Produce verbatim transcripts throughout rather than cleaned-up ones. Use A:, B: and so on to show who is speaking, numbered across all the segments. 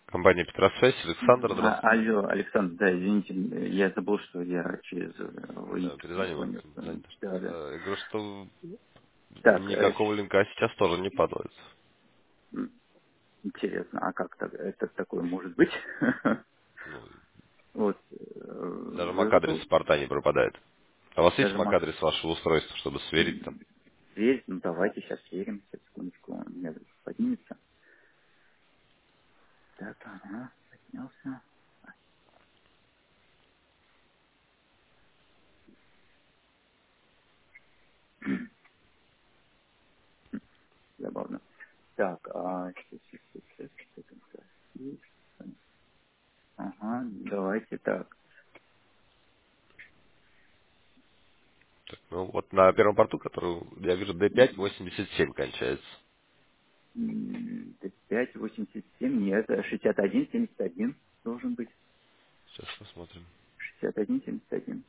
A: Компания Петросвязь, Александр,
B: А-
A: здравствуйте.
B: Алло, Александр, да, извините, я забыл, что я через э,
A: Да,
B: Wink
A: перезвонил вам,
B: звоню.
A: занято.
B: Да, да.
A: Э, Я говорю, что
B: Так, э,
A: никакого линка сейчас тоже не падает.
B: м, интересно, а как так, это такое может быть?
A: Ну,
B: Вот, э,
A: даже
B: выводу,
A: MAC-адрес с порта не пропадает. А у вас есть
B: даже мак...
A: MAC-адрес вашего устройства, чтобы сверить там?
B: Верить, ну давайте сейчас верим, сейчас, секундочку, у меня поднимется. Так, ага, поднялся. Забавно. Так, а, сейчас, сейчас, сейчас, сейчас, сейчас. Ага, давайте так.
A: Ну, вот на первом порту, который, я вижу, ди пять восемьдесят семь кончается.
B: пять восемьдесят семь, нет, шестьдесят один семьдесят один должен быть.
A: Сейчас посмотрим.
B: шестьдесят один семьдесят один.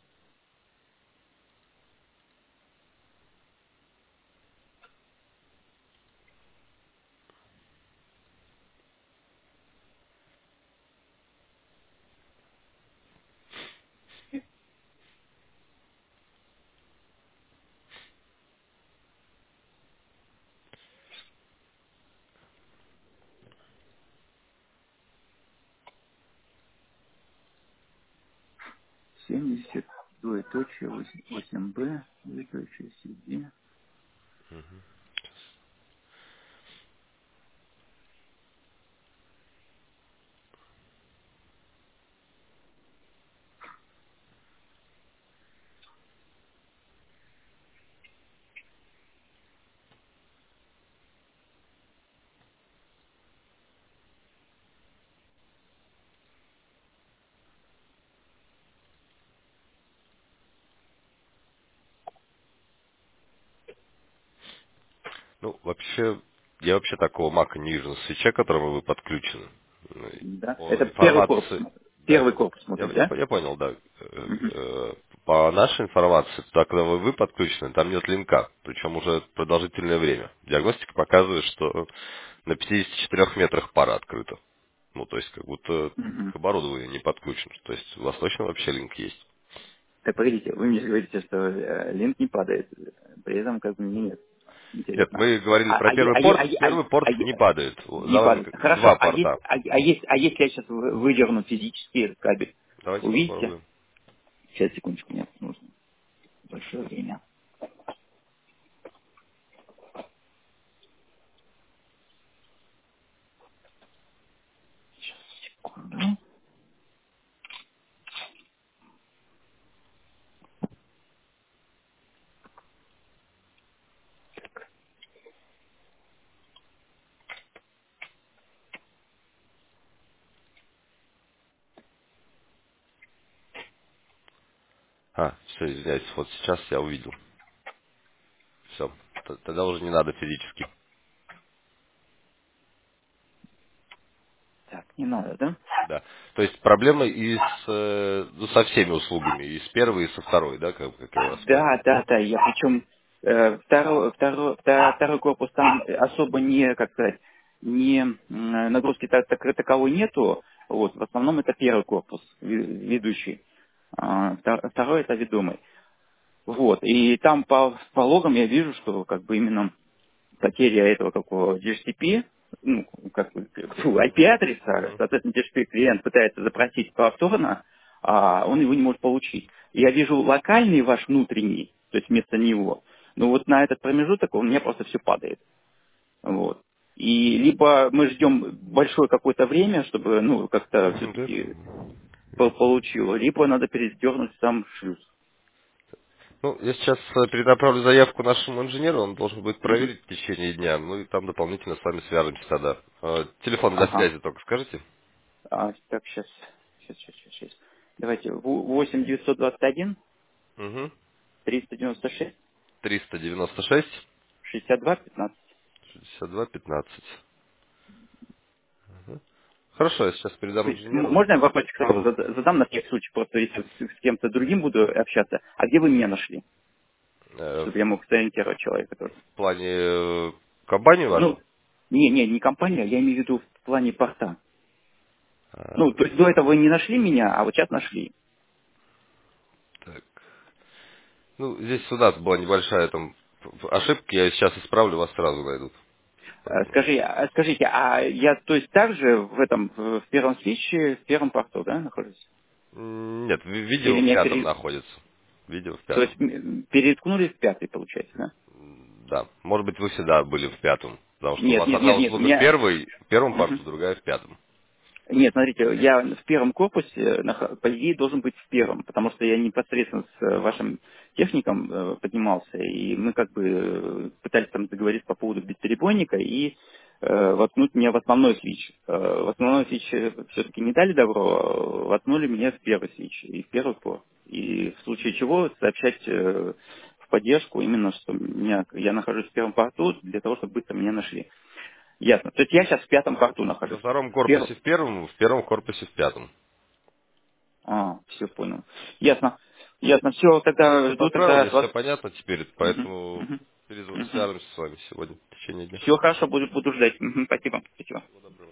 B: семьдесят, двоеточие, восемь бэ, двоеточие, си ди.
A: Ну, вообще, я вообще такого мака не вижу на свече, к которому вы подключены. Ну, и
B: Да,
A: По
B: это первый корпус.
A: информации, да,
B: Первый корпус
A: я,
B: смотрит,
A: я,
B: да?
A: по- я понял, да. Э,
B: Мгм.
A: э, По нашей информации, туда, когда вы, вы подключены, там нет линка, причем уже продолжительное время. Диагностика показывает, что на пятидесяти четырёх метрах пара открыта. Ну, то есть, как будто
B: Мгм.
A: к оборудованию не подключено. То есть, у вас точно вообще линк есть?
B: Так, погодите, вы мне говорите, что э, линк не падает, при этом как бы мне нет.
A: Нет,
B: Интересно.
A: мы говорили
B: А,
A: про
B: а, е-
A: первый
B: а, е-
A: порт.
B: а, е- а,
A: Первый
B: е-
A: порт
B: а, е-
A: не падает.
B: не
A: За вами
B: падает.
A: как-
B: Хорошо,
A: два
B: а, есть,
A: порта.
B: а, а, есть, а если я сейчас вы- выдерну физически этот кабель,
A: Давайте
B: увидите?
A: попробуем.
B: Сейчас, секундочку, мне нужно большое время. Сейчас, секунду.
A: А, все, извиняюсь, вот сейчас я увидел. Все, тогда уже не надо физически.
B: Так, не надо, да?
A: Да. То есть проблема и с, э, ну, со всеми услугами, и с первой, и со второй, да, как, как я вас понял.
B: Да, да, да, я причем э, второй, второй, вта- второй корпус там особо не, как сказать, не м, нагрузки так, так- таковой нету, вот, в основном это первый корпус, ве- ведущий, А, втор- второй это ведомый. Вот, и там по, по логам я вижу, что как бы именно потеря этого какого ди эйч си пи, ну, как бы, фу, ай пи-адреса,
A: Мгм.
B: соответственно, ди эйч си пи клиент пытается запросить повторно, а он его не может получить. Я вижу локальный ваш внутренний, то есть вместо него, но вот на этот промежуток у меня просто все падает. Вот. И либо мы ждем большое какое-то время, чтобы, ну, как-то
A: Да.
B: все-таки получило, либо надо передернуть сам шлюз.
A: Ну, я сейчас э, перенаправлю заявку нашему инженеру, он должен будет
B: Мгм.
A: проверить в течение дня, ну и там дополнительно с вами свяжемся тогда. Э, Телефон для
B: Ага.
A: связи только скажите.
B: А, так, сейчас, сейчас, сейчас, сейчас, сейчас. Давайте, восемь девятьсот двадцать один
A: Угу.
B: триста девяносто шесть
A: триста девяносто шесть
B: шестьдесят два пятнадцать.
A: шестьдесят два пятнадцать. Хорошо, я сейчас передам
B: Ой, м-
A: инженеру.
B: можно я вопросик сразу зад- задам на всякий случай, просто если с, с кем-то другим буду общаться. А где вы меня нашли?
A: Э,
B: Чтобы я мог сориентировать человека тоже.
A: В плане э, компании вашей?
B: Ну, не, не, не компания, я имею в виду в плане порта.
A: А,
B: Ну, то есть до этого вы не нашли меня, а вот сейчас нашли.
A: так. Ну, здесь у нас была небольшая там ошибка, я сейчас исправлю, вас сразу найдут.
B: Э,
A: Поэтому.
B: Скажи, а- скажите, а я, то есть также в этом, в в первом свече, в первом порту, да, нахожусь?
A: М, Нет, ви- видео
B: Или
A: в
B: меня
A: пятом
B: пере...
A: находится. Видео в
B: То
A: пятом.
B: есть м, переткнули в пятый, получается, да?
A: М, Да. Может быть, вы всегда были в пятом. Потому что у
B: Нет,
A: вас
B: нет, нет,
A: одна
B: нет, у
A: услуга
B: меня...
A: первой, в первом
B: Мгм.
A: порту, другая в пятом.
B: Нет, смотрите, я в первом корпусе, нах- по идее, должен быть в первом, потому что я непосредственно с э, вашим техником э, поднимался, и мы как бы э, пытались там договориться по поводу бесперебойника и э, воткнуть меня в основной свич. Э, В основной свич все-таки не дали добро, а воткнули меня в первый свич и в первый пор. И в случае чего сообщать э, в поддержку именно, что меня, я нахожусь в первом порту для того, чтобы быстро меня нашли. Ясно. То есть я сейчас в пятом порту
A: Во
B: нахожусь.
A: втором
B: В первом.
A: корпусе в первом, в первом корпусе в пятом.
B: А, все понял. Ясно. Ясно. Все, тогда
A: Все
B: жду тогда
A: подправили,
B: от вас.
A: все понятно теперь, поэтому перезв- свяжемся с вами сегодня в течение дня.
B: Все хорошо, буду, буду ждать. Мгм, спасибо. Спасибо.
A: Всего доброго.